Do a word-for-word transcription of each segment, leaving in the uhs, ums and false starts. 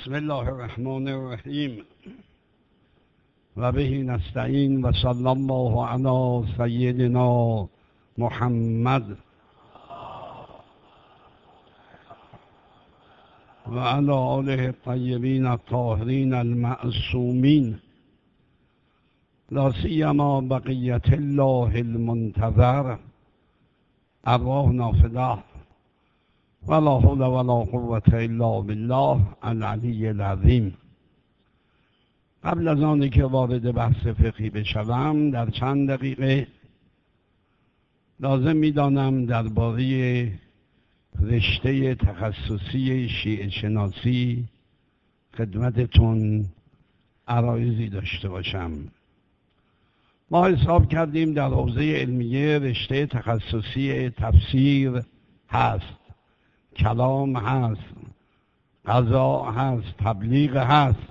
بسم الله الرحمن الرحیم و به نستعین و صلی الله علی سیدنا محمد و علی آله الطیبین الطاهرین المعصومین لا سیما بقیت الله المنتظر ارواحنا فداه ولا حول ولا قوة الا بالله العلی العظیم. قبل از آنی که وارد بحث فقهی بشوم، در چند دقیقه لازم می‌دانم درباره رشته تخصصی شیعه شناسی خدمتتون عرایضی داشته باشم. ما حساب کردیم در حوزه علمیه رشته تخصصی تفسیر هست، کلام هست، قضا هست، تبلیغ هست،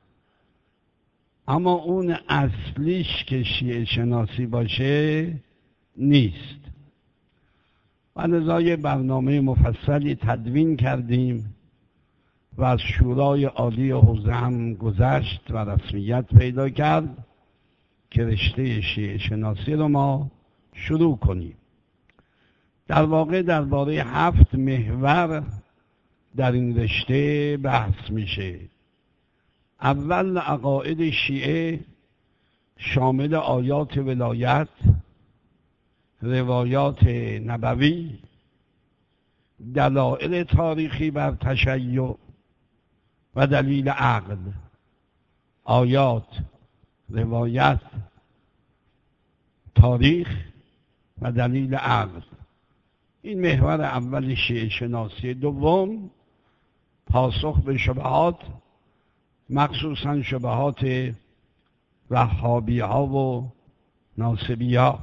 اما اون اصلیش که شیعه شناسی باشه نیست. و لذا یه برنامه مفصلی تدوین کردیم و از شورای عالی حوزه هم گذشت و رسمیت پیدا کرد که رشته شیعه شناسی رو ما شروع کنیم. در واقع درباره هفت محور در این رشته بحث میشه. اول، عقاید شیعه شامل آیات ولایت، روایات نبوی، دلایل تاریخی بر تشیع و دلیل عقل. آیات، روایت، تاریخ و دلیل عقل، این محور اول شیعه شناسی. دوم، پاسخ به شبهات، مخصوصا شبهات وهابی ها و ناصبی ها.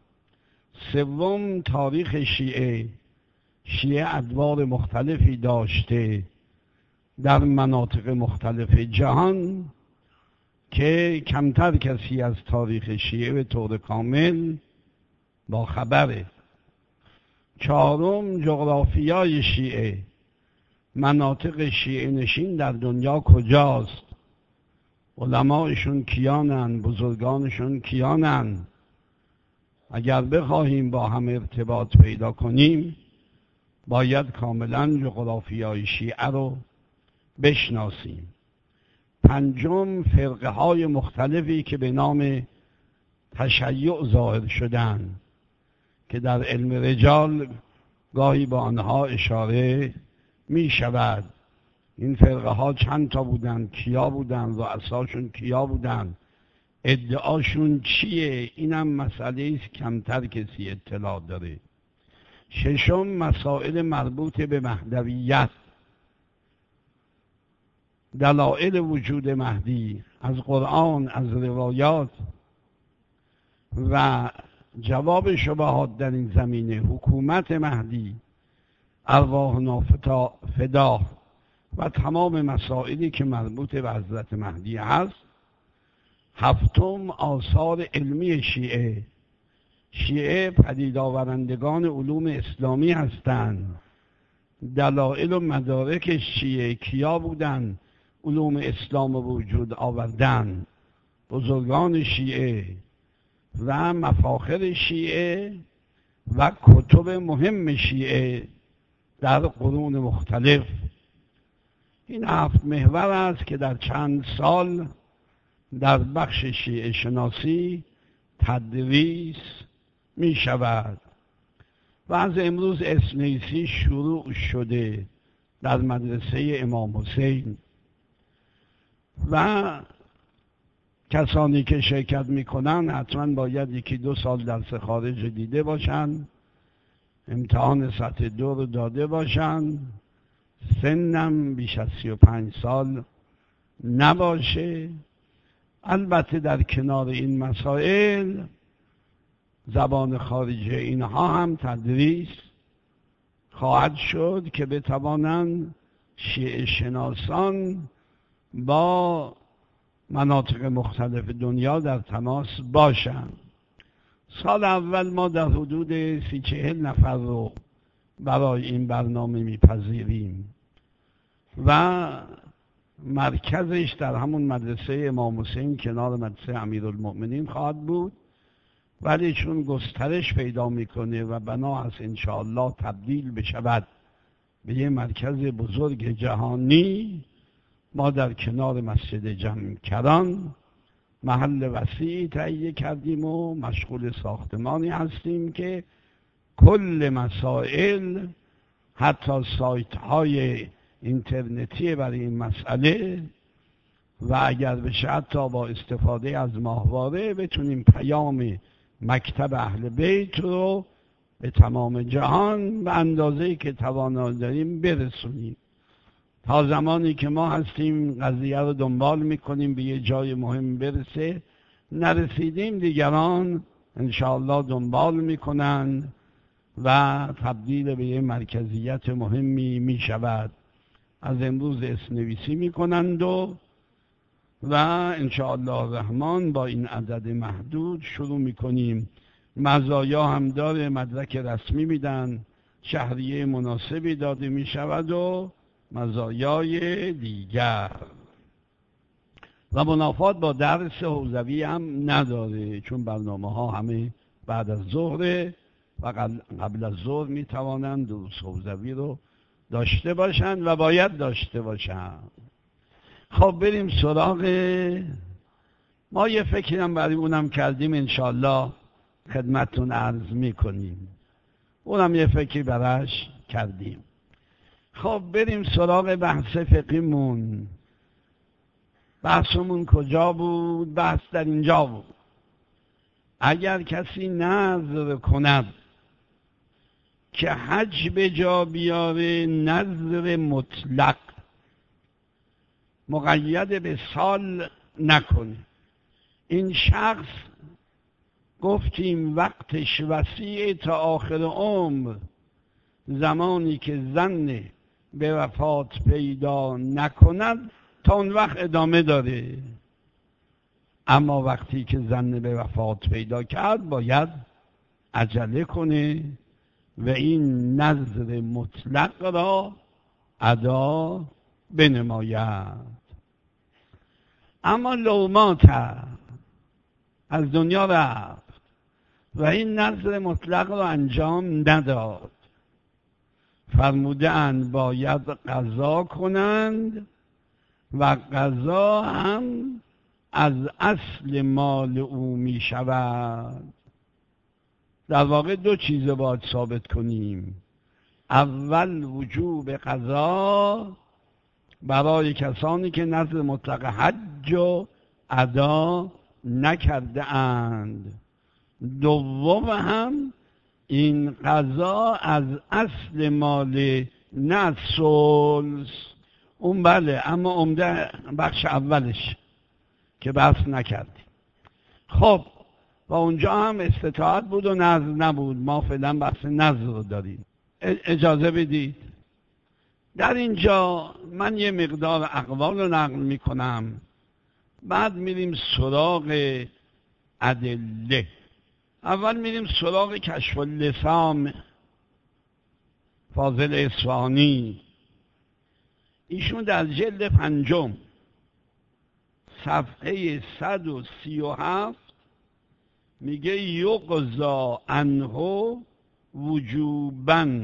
سوم، تاریخ شیعه. شیعه ادوار مختلفی داشته در مناطق مختلف جهان که کمتر کسی از تاریخ شیعه به طور کامل با خبره. چهارم، جغرافیای شیعه. مناطق شیعه نشین در دنیا کجاست؟ علمایشون کیانن؟ بزرگانشون کیانن؟ اگر بخواهیم با هم ارتباط پیدا کنیم باید کاملا جغرافیای شیعه رو بشناسیم. پنجم، فرقه های مختلفی که به نام تشیع ظاهر شدن که در علم رجال گاهی با آنها اشاره می شود. این فرقه ها چند تا بودن؟ کیا بودن؟ رؤساشون کیا بودن؟ ادعاشون چیه؟ اینم مسئله است کمتر کسی اطلاع داره. ششم، مسائل مربوط به مهدویت، دلایل وجود مهدی از قرآن، از روایات و جواب شبهات در این زمینه، حکومت مهدی، ارواحنا فدا و تمام مسائلی که مربوط به حضرت مهدی هست. هفتم، آثار علمی شیعه. شیعه پدید آورندگان علوم اسلامی هستند. دلایل و مدارک شیعه کیا بودن علوم اسلام وجود آوردن؟ بزرگان شیعه و مفاخر شیعه و کتب مهم شیعه در قرون مختلف. این هفت محور است که در چند سال در بخش شیعه شناسی تدریس می شود و از امروز اسنیسی شروع شده در مدرسه امام حسین و کسانی که شرکت میکنن حتما باید یکی دو سال درس خارج دیده باشن، امتحان سطح دو رو داده باشن، سنم بیش از سی و پنج سال نباشه. البته در کنار این مسائل زبان خارجی اینها هم تدریس خواهد شد که بتوانند شیعه شناسان با مناطق مختلف دنیا در تماس باشند. سال اول ما در حدود سی چهل نفر رو برای این برنامه میپذیریم و مرکزش در همون مدرسه امام حسین کنار مدرسه امیرالمؤمنین خواهد بود، ولی چون گسترش پیدا میکنه و بنا هست انشاءالله تبدیل بشود به یه مرکز بزرگ جهانی، ما در کنار مسجد جمکران محل وسیعی تهیه کردیم و مشغول ساختمانی هستیم که کل مسائل، حتی سایت های اینترنتی برای این مسئله و اگر بشه حتی با استفاده از ماهواره بتونیم پیام مکتب اهل بیت رو به تمام جهان به اندازه‌ای که توانا داریم برسونیم. تا زمانی که ما هستیم قضیه رو دنبال میکنیم به یه جای مهم برسه، نرسیدیم دیگران انشاءالله دنبال میکنن و تبدیل به یه مرکزیت مهمی میشود. از امروز اسمنویسی میکنند و و انشاءالله الرحمن با این عدد محدود شروع میکنیم. مزایا هم داره، مدرک رسمی میدن، شهریه مناسبی داده میشود و مزایای دیگر و منافات با درس حوزوی هم نداره، چون برنامه ها همه بعد از ظهر و قبل از ظهر میتوانند دروس حوزوی رو داشته باشند و باید داشته باشند. خب بریم سراغ، ما یه فکری هم برای اونم کردیم انشالله خدمتتون عرض میکنیم، اونم یه فکری براش کردیم. خب بریم سراغ بحث فقهیمون. بحثمون کجا بود؟ بحث در اینجا بود. اگر کسی نظر کند که حج به جا بیاره، نظر مطلق مقید به سال نکنه، این شخص گفتیم وقتش وسیع تا آخر عمر، زمانی که زن به وفات پیدا نکند تا اون وقت ادامه داره، اما وقتی که زن به وفات پیدا کرد باید عجله کنه و این نظر مطلق را ادا بنماید. اما لومات از دنیا رفت و این نظر مطلق را انجام نداد، فرمودند باید قضا کنند و قضا هم از اصل مال او می شود. در واقع دو چیز باید ثابت کنیم. اول وجوب قضا برای کسانی که نظر مطلق حج و ادا نکرده اند، دوم هم این قضا از اصل مال نه سلس، اون بله، اما عمده بخش اولش که بحث نکردیم. خب و اونجا هم استطاعت بود و نظر نبود، ما فعلا بحث نظر رو داریم. اجازه بدید در اینجا من یه مقدار اقوال رو نقل میکنم، بعد میریم سراغ ادله. اول میریم سراغ کشف اللثام فاضل اصفهانی. ایشون در جلد پنجم صفحه صد و سی و هفت میگه یقضا عنه وجوبا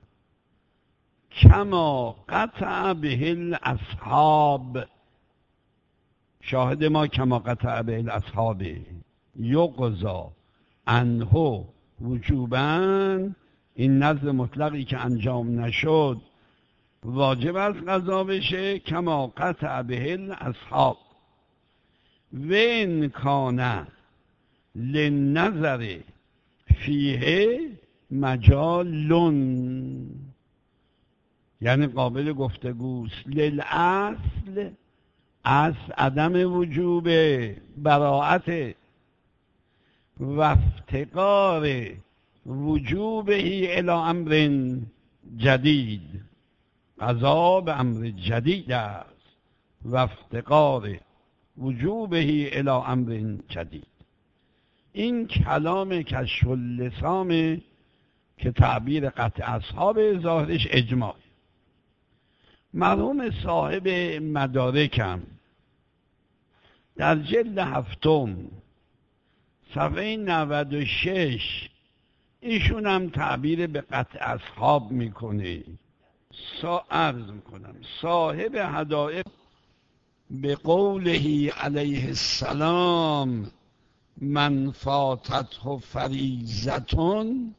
کما قطع به الاصحاب. شاهد ما کما قطع به الاصحاب، یقضا عنه وجوبا، این نظر مطلقی که انجام نشد واجب از قضا بشه، کما قطع به الاصحاب. و ان کان للنظر فیه مجالون، یعنی قابل گفتگوست، للاصل از عدم وجوب براعت و افتقار وجوبه الى امر جدید، قضا به امر جدید است و افتقار وجوبه الى امر جدید. این کلام کشف اللثام که تعبیر قطع اصحاب ظاهرش اجماع. مرحوم صاحب مدارکم در جلد هفتم صفحه نود و شش ایشون هم تعبیر به قطع اصحاب میکنه. سا عرض میکنم صاحب هدایق به قوله علیه السلام من فاتته فریضتون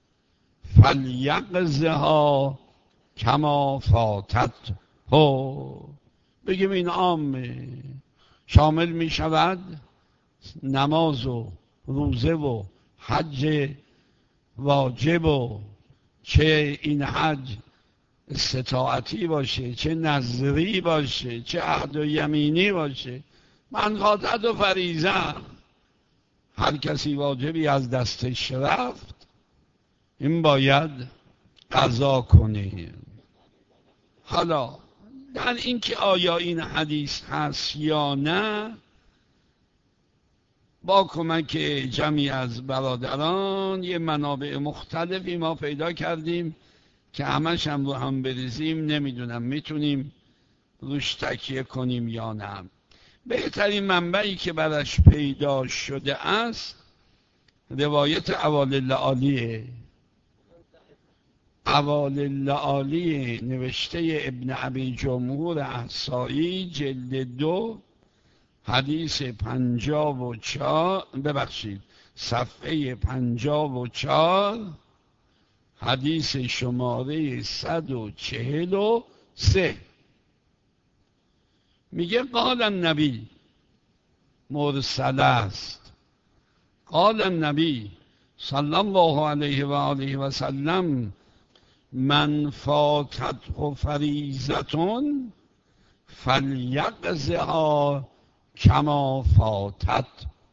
فلیقضها کما فاتته. بگیم این عامه شامل می شود نماز و روزه و حج واجب و چه این حج استطاعتی باشه چه نظری باشه چه عهد و یمینی باشه. من فاتته و فریضه، هر کسی واجبی از دستش رفت این باید قضا کنه. حالا در این که آیا این حدیث هست یا نه، با کمک جمعی از برادران یه منابع مختلفی ما پیدا کردیم که همش هم رو هم بریزیم نمیدونم میتونیم روش تکیه کنیم یا نه. بهترین منبعی که برش پیدا شده است روایت اوالل عالیه. اوالل عالی نوشته ابن ابی جمهور احصایی جلد دو حدیث پنجاب و چار ببخشید صفحه پنجاب و چار حدیث شماره صد و چهل و سه میگه قال النبی، مرسل است، قال النبی صلی الله علیه و آله و سلم من فاتته فریضتون فلیقضها کما فاتته.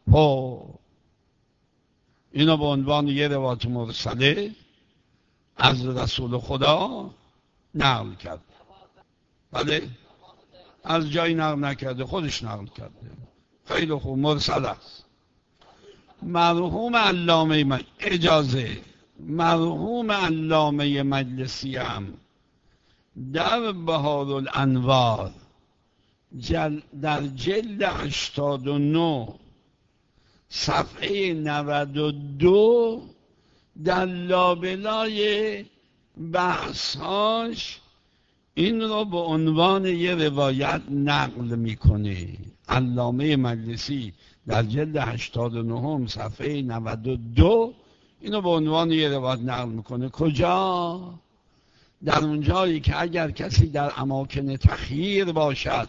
اینو به عنوان یه روایت مرسله از رسول خدا نقل کرد. بله از جایی نقل نکرده، خودش نقل کرده. خیلی خوب، مرسل است. مرحوم علامه من اجازه مرحوم علامه مجلسی هم در بهار الانوار جل در جلد هشتاد و نه صفحه نود و دو در لابلای بحثاش این رو به عنوان یه روایت نقل میکنه. علامه مجلسی در جلد هشتاد و نه صفحه نود و دو اینو به عنوان یه روایت نقل میکنه. کجا؟ در اونجایی که اگر کسی در اماکن تخییر باشد،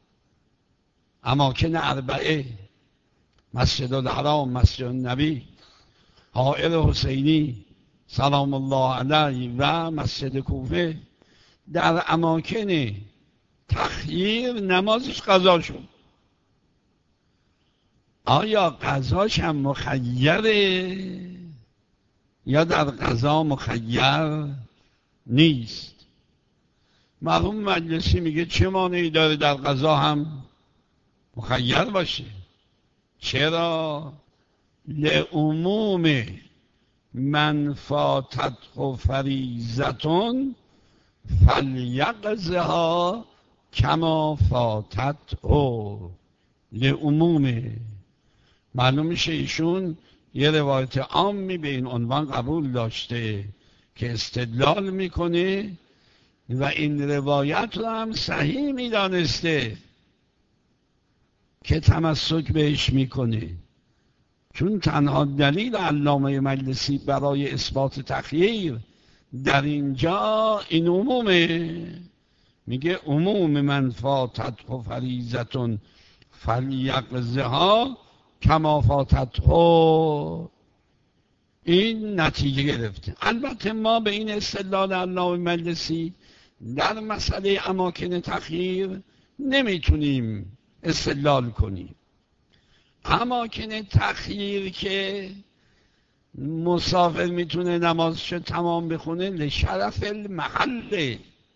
اماکن اربعه، مسجد الحرام، مسجد النبی، حائر حسینی سلام الله علیه و مسجد کوفه، در اماکن تخییر نمازش قضا شد، آیا قضاش هم مخیره یا در قضا مخیر نیست؟ مرحوم مجلسی میگه چه مانعی داره در قضا هم مخیر باشه؟ چرا؟ لعموم من فاتته فریضتون فلیقضها کما فاتته. لعمومه. معلوم میشه ایشون یه روایت عامی به این عنوان قبول داشته که استدلال میکنه و این روایت رو هم صحیح میدانسته که تمسک بهش میکنه، چون تنها دلیل علامه مجلسی برای اثبات تخییر در اینجا این عمومه. میگه عموم من فاتته فریضتون فلیقضها کما فاتته. این نتیجه گرفته. البته ما به این استدلال علامه مجلسی در مسئله اماکن تخییر نمیتونیم استدلال کنیم. اماکن تخییر که مسافر میتونه نمازشو تمام بخونه لشرف المحل،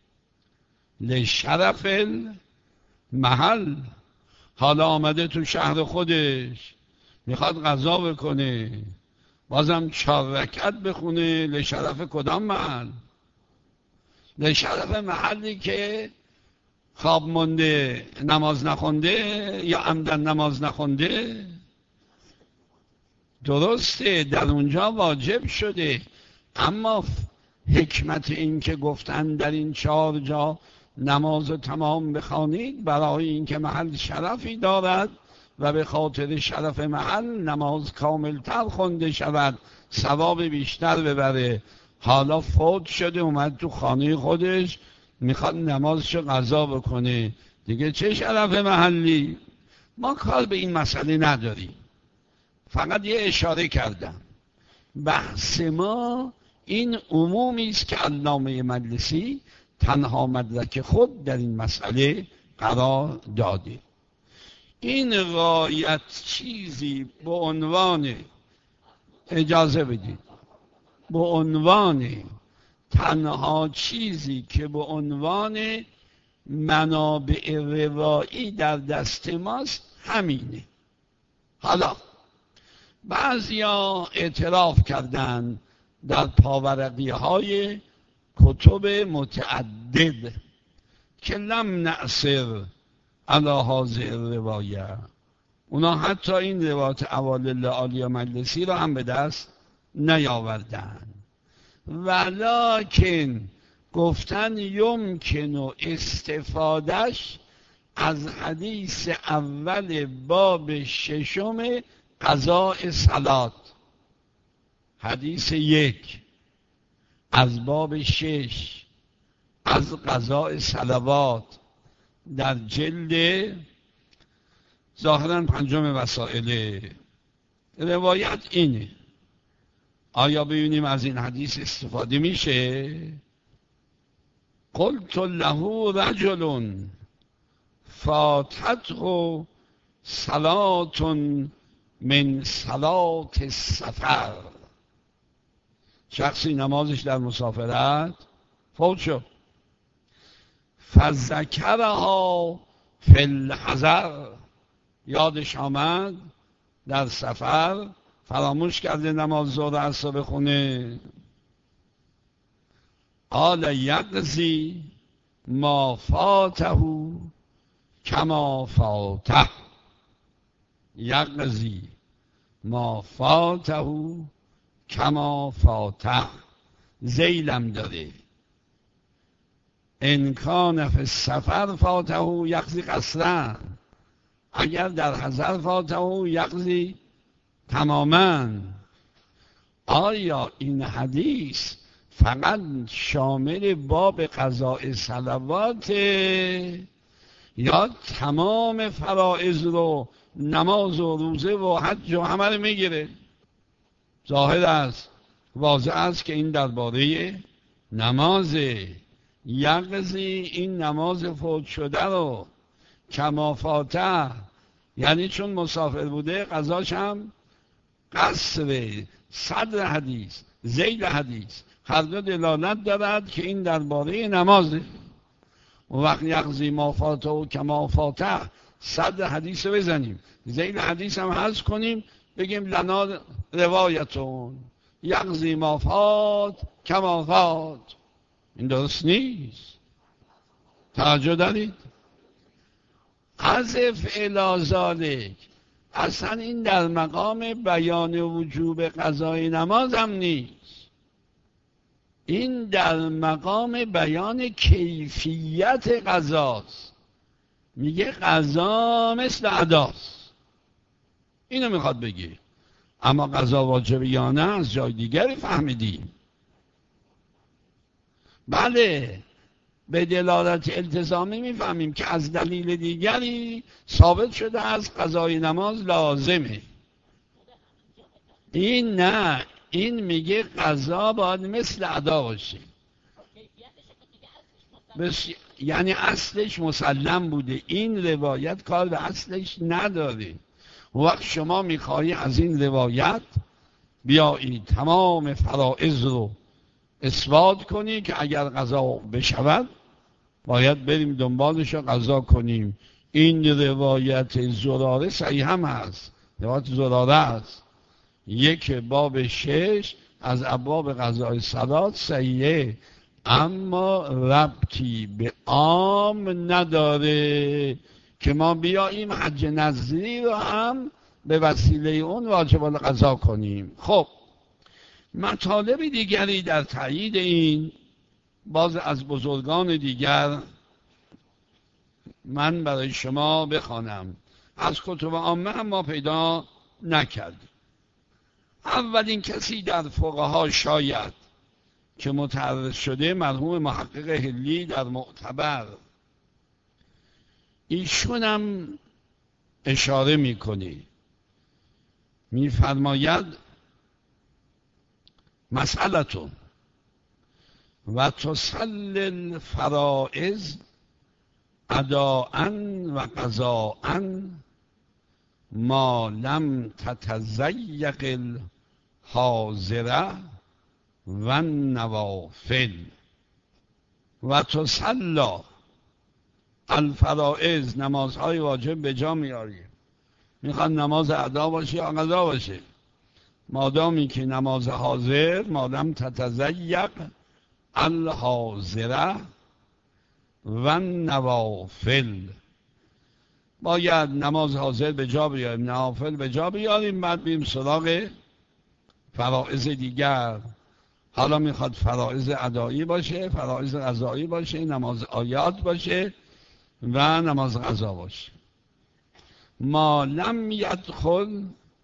لشرف المحل. حالا آمده تو شهر خودش میخواد قضا بکنه، بازم چهار رکعت بخونه لشرف کدام محل؟ لشرف محلی که خواب مونده نماز نخونده یا عمدن نماز نخونده؟ درسته در اونجا واجب شده، اما حکمت این که گفتن در این چهار جا نماز تمام بخوانید برای اینکه محل شرفی دارد و به خاطر شرف محل نماز کاملتر خونده شود، ثواب بیشتر ببره. حالا فوت شده اومد تو خانه خودش میخواد نمازشو قضا بکنه، دیگه چه شرف محلی؟ ما کار به این مسئله نداریم، فقط یه اشاره کردم. بحث ما این عمومی است که علامه مجلسی تنها مدرک خود در این مسئله قرار داده. این غایت چیزی به عنوان، اجازه بدید، به عنوان تنها چیزی که به عنوان منابع روایی در دست ماست همینه. حالا بعضیا اعتراف کردن در پاورقی های کتب متعدد که لم نأثر علی هذه روایه، اونا حتی این روایت اوالل عالیه مجلسی را هم به دست نیاوردن، ولکن گفتن یمکن و استفادهش از حدیث اول باب ششم قضاء صلات، حدیث یک از باب شش از قضاء صلوات در جلد ظاهرا پنجم وسائل. روایت اینه، آیا ببینیم از این حدیث استفاده میشه؟ قلت له رجل فاتته صلاة من صلاة السفر، شخصی نمازش در مسافرت فوت شد، فذکرها فی الحضر، یادش آمد در سفر فراموش کرده نماز ظهر عصر بخونه. قال یقضی ما فاته کما فاته، یقضی ما فاته کما فاته، زیلم داره، ان کان فی السفر فاته یقضی قصرا، اگر در حضر فاته یقضی تماما. آیا این حدیث فقط شامل باب قضاء صلوات یا تمام فرائض رو، نماز و روزه و حج و همه رو میگیره؟ ظاهر است، واضح است که این درباره نمازه. یقضی این نماز فوت شده رو کما فاته، یعنی چون مسافر بوده قضاش هم قصره. صدر حدیث ذیل حدیث هر دو دلالت دارد که این درباره نمازه. و وقت یقضی ما فاته و کما فاته، صدر حدیث رو بزنیم، ذیل حدیث هم حذف کنیم، بگیم لنا روایتون یقضی ما فات کما فات. این درست نیست. توجه دارید؟ حذف الی ذالک، اصلا این در مقام بیان وجوب قضای نماز هم نیست، این در مقام بیان کیفیت قضاست. میگه قضا مثل اداست، اینو میخواد بگه. اما قضا واجب یا نه از جای دیگری فهمیدیم. بله، به دلالت التزامی میفهمیم که از دلیل دیگری ثابت شده از قضای نماز لازمه. این نه، این میگه قضا باید مثل ادا باشه. بس یعنی اصلش مسلم بوده، این روایت کار به اصلش نداره. وقت شما میخواهی از این روایت بیایی تمام فرائض رو اثبات کنی که اگر قضا بشود باید بریم دنبالش رو قضا کنیم. این روایت زراره صحیح هم هست، روایت زراره است، یک باب شش از ابواب قضای صلات صحیحه. اما ربطی به عام نداره که ما بیاییم حج نظری رو هم به وسیله اون واجب القضا کنیم. خب مطالب دیگری در تایید این باز از بزرگان دیگر من برای شما بخوانم، از کتب عامه هم ما پیدا نکردیم. اولین کسی در فقها شاید که متعرض شده مرحوم محقق حلی در معتبر، ایشون هم اشاره میکنه، میفرماید مسئلتون و تسل الفرائض اداءً و قضاءً ما لم تتضیق الحاضره و النوافل و تسلا الفرائض، نمازهای واجب به جا میاریم، میخوان نماز ادا باشه یا قضا باشه، مادامی که نماز حاضر ما لم تتضیق الحاضره و نوافل، باید نماز حاضر به جا بیاریم، نوافل به جا بیاریم، بعد بیم سراغ فرائض دیگر. حالا میخواد فرائض ادایی باشه، فرائض قضایی باشه، نماز آیات باشه و نماز قضا باشه. ما لم یدخل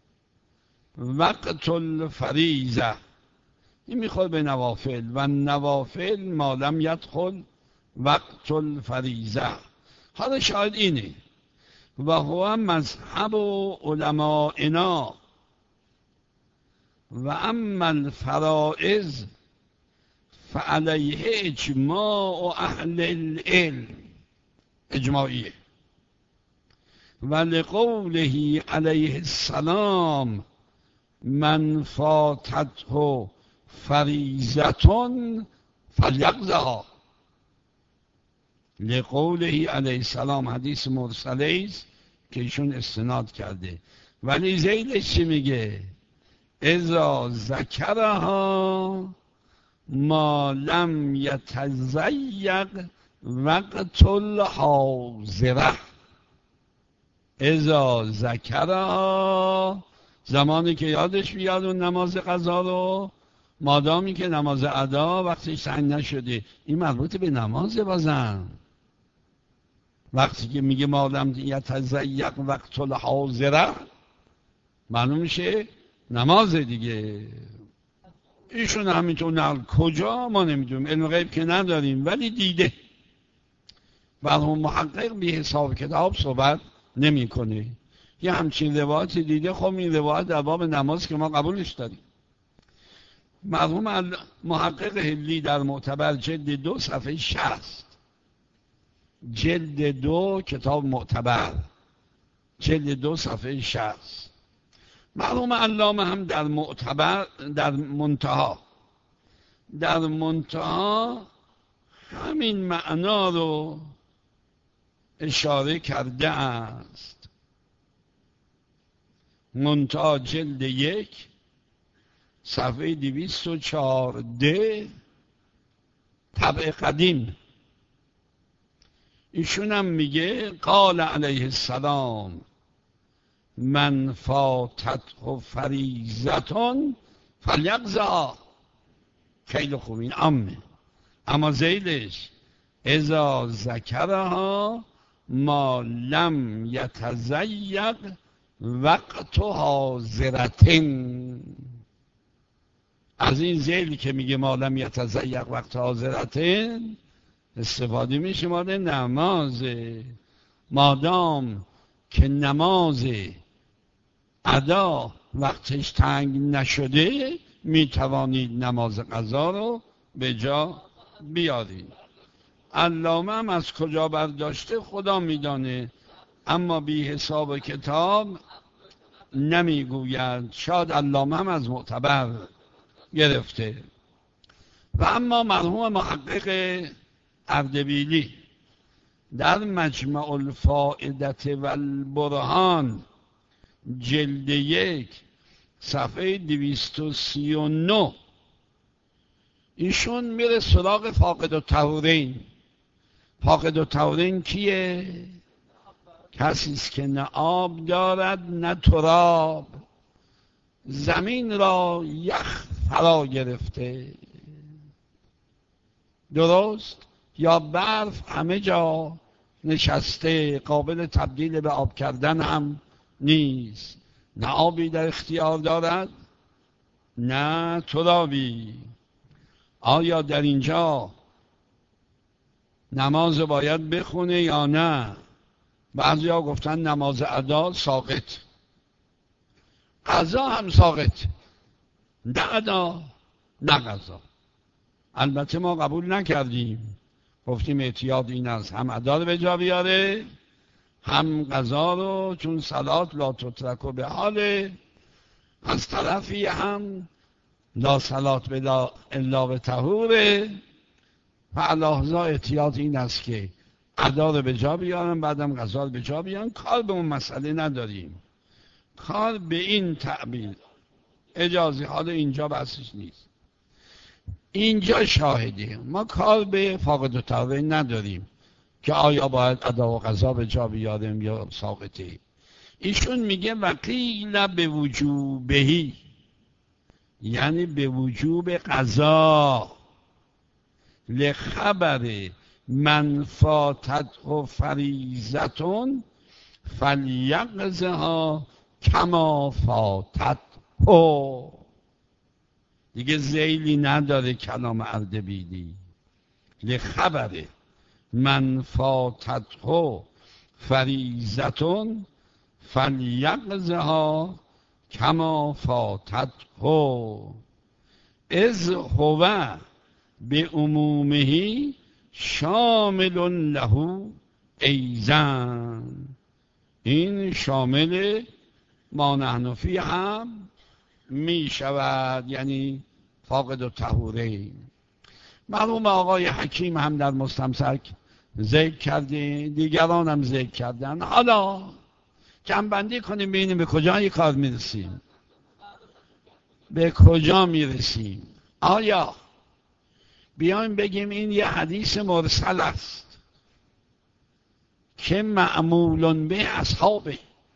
وقت الفریضه، این میخواد به نوافل، و نوافل ما لم یدخل وقت الفریضه. حالا شاید اینه و هو مذهب علمائنا و اما الفرائض فعلیه اجماع اهل العلم، اجماعیه، و لقوله علیه السلام من فاتته فریضة فلیقضها، لقوله علیه السلام حدیث مرسله است که ایشون استناد کرده، ولی زیلش چی میگه؟ اذا ذکرها ما لم یتضیق وقت الحاضره، اذا ذکرها زمانی که یادش بیاد اون نماز قضا رو، مادامی که نماز ادا وقتش تنگ نشده. این مربوط به نماز بازم، وقتی که میگه ما لم یتضیق وقت الحاضره معلوم میشه نماز دیگه. ایشون همینطور نقل کجا ما نمیدونیم، علم غیب که نداریم، ولی دیده. مرحوم محقق بی حساب کتاب صحبت نمی کنه، یه همچین روایتی دیده. خب این روایت در باب نماز که ما قبولش داریم. مرحوم محقق حلی در معتبر جلد دو صفحه شصت، جلد دو کتاب معتبر جلد دو صفحه شصت، مرحوم علامه هم در معتبر در منتها در منتها همین معنا رو اشاره کرده است. منتها جلد یک صفحه دویست و چهارده طبع قدیم. ایشون هم میگه قال علیه السلام من فاتته فریضة فلیقضها. خیلی خوب، این عامه، اما زیلش اذا ذکرها ما لم یتضیق وقت حاضرتن. از این ذیلی که میگه ما لم یتضیق وقت حاضرتن استفاده میشه مال نماز. مادام که نماز ادا وقتش تنگ نشده میتوانید نماز قضا رو به جا بیارید. علامه هم از کجا برداشته خدا میدانه، اما بی حساب کتاب نمیگوید. شاید علامه هم از معتبر گرفته. و اما مرحوم محقق اردبیلی در مجمع الفائدة و البرهان جلد یک صفحه دویست و سی و نه ایشون میره سراغ فاقد الطهورین. فاقد الطهورین کیه؟ کسی است که نه آب دارد نه تراب، زمین را یخ فرا گرفته، درست؟ یا برف همه جا نشسته، قابل تبدیل به آب کردن هم نیست، نه آبی در اختیار دارد نه ترابی. آیا در اینجا نماز باید بخونه یا نه؟ بعضی ها گفتن نماز ادا ساقط، قضا هم ساقط، نه ادا نه قضا. البته ما قبول نکردیم، گفتیم اعتیاد این است هم ادا رو به جا بیاره هم قضا رو، چون صلات لا تترک به حاله، از طرفی هم لا صلات بلا الا به طهوره. فعلاحظا احتیاط این است که ادا رو به جا بیارن، بعدم قضا رو به جا بیارن. کار به اون مسئله نداریم، کار به این تعبیر اجازه حال اینجا بحثش نیست، اینجا شاهده. ما کار به فاقد الطهورین نداریم که آیا باید ادا و قضا به جا بیاریم یا ساقطه. ایشون میگه وقیل به وجوبهی، یعنی به وجوب قضا، لخبر من فاتته فریضة فلیقضها کما فاتته. دیگه ذیلی نداره کلام اردبیلی. لخبر من فاتته فریضة فلیقضها کما فاتته اذ هو به عمومه شامل له ایضا. این شامل ما نحن فی هم می شود، یعنی فاقد الطهورین. مرحوم آقای حکیم هم در مستمسک ذکر کرده، دیگران هم ذکر کردن. حالا جمع‌بندی کنیم ببینیم به کجا یک کار میرسیم، به کجا میرسیم. آیا بیایم بگیم این یه حدیث مرسل است که معمول به اصحابه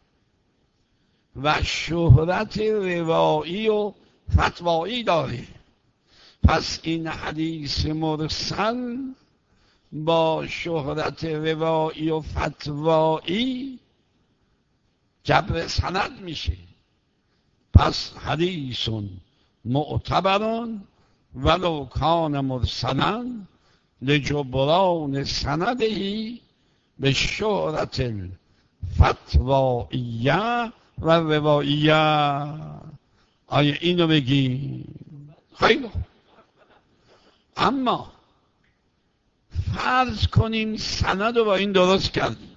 و شهرت روایی و فتوایی داره، پس این حدیث مرسل با شهرت روایی و فتوایی جبر سند میشه، پس حدیث معتبرون ولو کان مرسلا لجبران سندهی به شهرت الفتوائیه و رواییه. آیا اینو بگیم؟ خیلی خوب. اما فرض کنیم سند رو با این درست کردیم،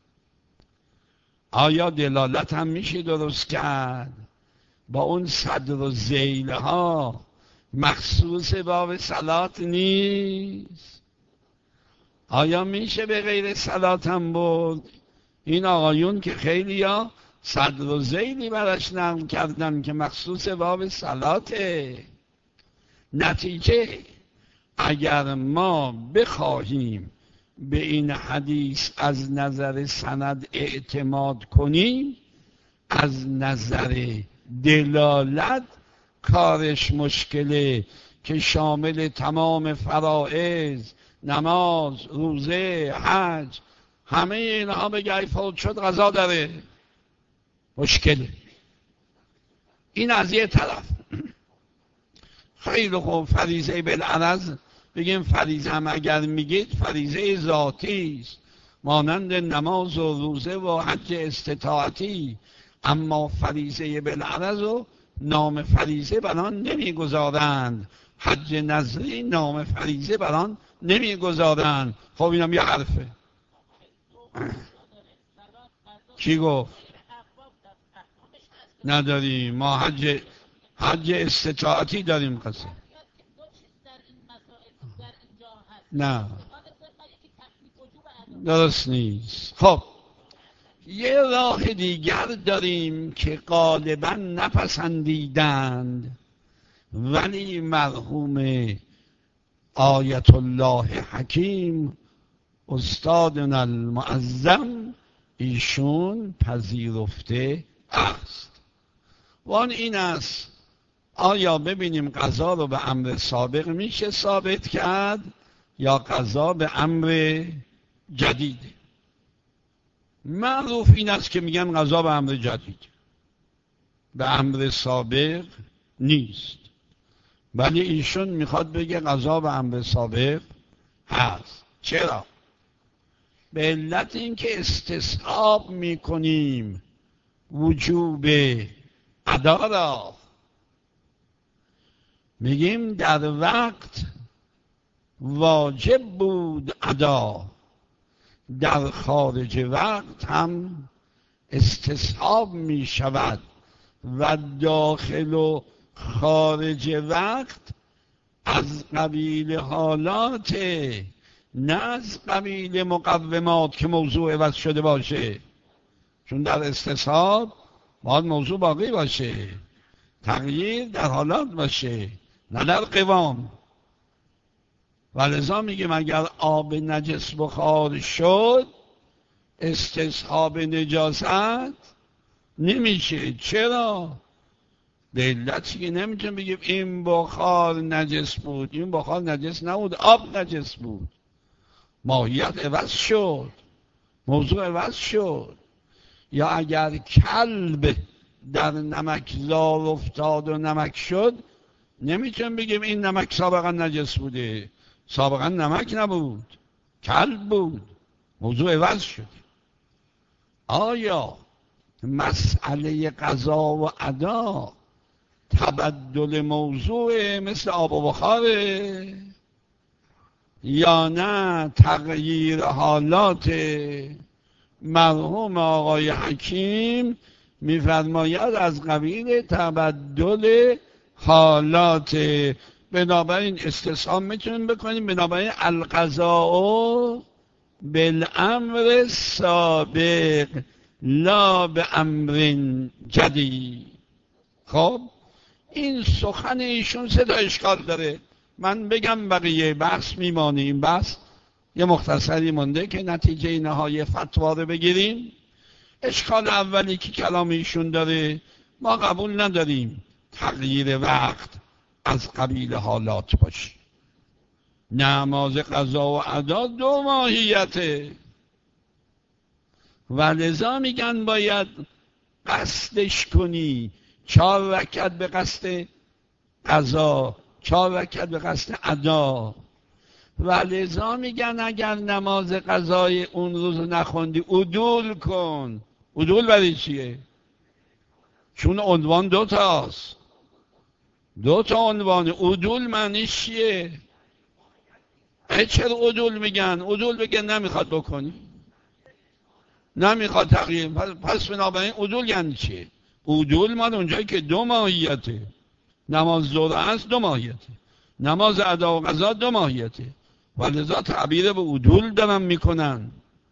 آیا دلالت هم میشه درست کرد با اون صدر و ذیل ها مخصوص باب صلات نیست؟ آیا میشه به غیر صلات هم بود؟ این آقایون که خیلی ها صدر و ذیلی براش نقل کردن که مخصوص باب صلاته. نتیجه اگر ما بخواهیم به این حدیث از نظر سند اعتماد کنیم، از نظر دلالت کارش مشکله که شامل تمام فرائض، نماز، روزه، حج، همه اینها بگه فوت شد قضا داره، مشکله. این از یه طرف. خیلی خوب، فریضه بالعرض بگیم فریضه هم اگر میگید فریضه ذاتی است مانند نماز و روزه و حج استطاعتی، اما فریضه بالعرض و نام فریضه بران نمیگذارند، حج نظری نام فریضه بران نمیگذارند. خب اینم یه حرفه. کی گفت؟ نداریم ما حج حج استطاعتی داریم قصه. نه درست نیست. خب یه راه دیگر داریم که غالبا نپسندیدند، ولی مرحوم آیت الله حکیم استادنا المعظم ایشون پذیرفته است. وان این است آیا ببینیم قضا رو به امر سابق میشه ثابت کرد یا قضا به امر جدیده؟ معروف این است که میگن قضا به امر جدید، به امر سابق نیست. ولی ایشون میخواد بگه قضا به امر سابق هست. چرا؟ به علت اینکه استصحاب میکنیم وجوب ادا را. میگیم در وقت واجب بود ادا، در خارج وقت هم استصحاب می شود و داخل و خارج وقت از قبیل حالات، نه از قبیل مقومات که موضوع عوض شده باشه، چون در استصحاب باید موضوع باقی باشه، تغییر در حالات باشه نه در قوام. و لذا میگیم اگر آب نجس بخار شد استصحاب نجاست نمیشه. چرا؟ به علتی که نمیتونیم بگیم این بخار نجس بود، این بخار نجس نبود، آب نجس بود. ماهیت عوض شد، موضوع عوض شد. یا اگر کلب در نمکزار افتاد و نمک شد نمیتونیم بگیم این نمک سابقا نجس بوده، سابقا نمک نبود، کلب بود، موضوع عوض شد. آیا مسئله قضا و ادا تبدل موضوع مثل آب و بخاره یا نه تغییر حالات؟ مرحوم آقای حکیم میفرماید از قبیل تبدل حالات. بنابراین استصحاب میتونیم بکنیم، بنابراین القضاء بالامر سابق لا به امر جدید. خب این سخن ایشون سه تا اشکال داره. من بگم بقیه بحث میمانه. این بحث یه مختصری مونده که نتیجه نهایی فتوا رو بگیریم. اشکال اولی که کلام ایشون داره ما قبول نداریم تغییر وقت از قبیل حالات باشه. نماز قضا و ادا دو ماهیته و لذا میگن باید قصدش کنی. چهار رکعت به قصد قضا، چهار رکعت به قصد ادا. و لذا میگن اگر نماز قضای اون روز نخوندی عدول کن. عدول برای چیه؟ چون عنوان دو تاست، دو تا عنوان. عدول معنیش چیه؟ ای چرا عدول میگن؟ عدول بگن نمیخواد بکنی، نمیخواد تغییر. پس بنابراین عدول یعنی چیه؟ عدول مال اونجایی که دو ماهیته. نماز ظهر است دو ماهیته، نماز ادا و قضا دو ماهیته. و لذا تعبیر به عدول دارن میکنن.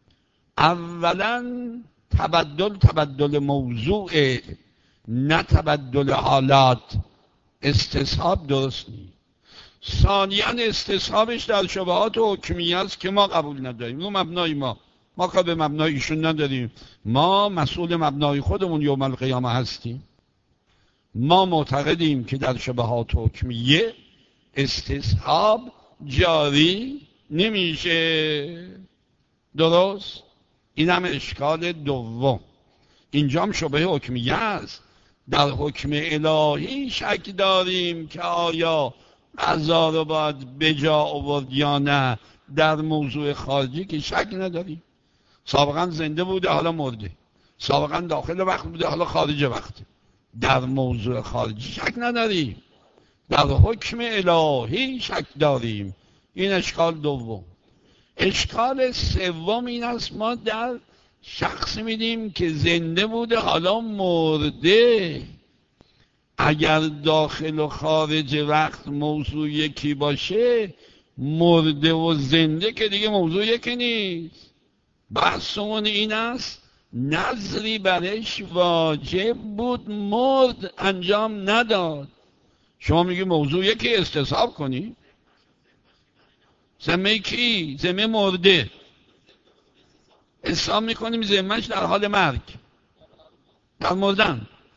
اولا تبدل تبدل موضوع نه تبدل حالات. استصحاب درست نیست. ثانیا استصحابش در شبهات حکمیه است که ما قبول نداریم. رو مبنای ما ما که به مبنای ایشون نداریم. ما مسئول مبنای خودمون یوم القیامه هستیم. ما معتقدیم که در شبهات حکمیه استصحاب جاری نمیشه. درست؟ این هم اشکال دوم. اینجا هم شبه حکمیه است. در حکم الهی شک داریم که آیا قضا رو باید بجا آورد یا نه. در موضوع خارجی که شک نداریم. سابقا زنده بوده حالا مرده، سابقا داخل وقت بوده حالا خارج وقت. در موضوع خارجی شک نداریم، در حکم الهی شک داریم. این اشکال دوم. اشکال سوم این است ما در شخص میدیم که زنده بوده حالا مرده. اگر داخل و خارج وقت موضوع یکی باشه، مرده و زنده که دیگه موضوع یکی نیست. بحثمون این است نظری برش واجب بود، مرد انجام نداد. شما میگی موضوع یکی استصحاب کنی؟ ذمه کی؟ ذمه مرده. اسلام میکنیم ذمهش در حال مرگ، در مردن.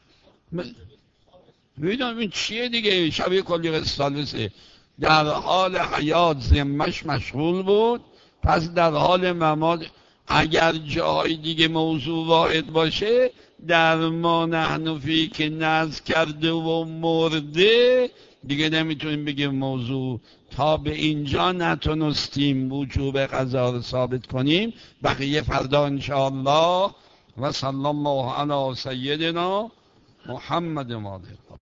میدونم این چیه دیگه؟ شبیه کلی رسالسه. در حال حیات ذمهش مشغول بود، پس در حال ممات اگر جای دیگه موضوع واحد باشه، در ما نحن فی که نزد کرده و مرده دیگه نمیتونیم بگیم موضوع. تا به اینجا نتونستیم وجوب قضا رو ثابت کنیم، بقیه فردا انشاءالله. و صلی الله علی سیدنا محمد ماده.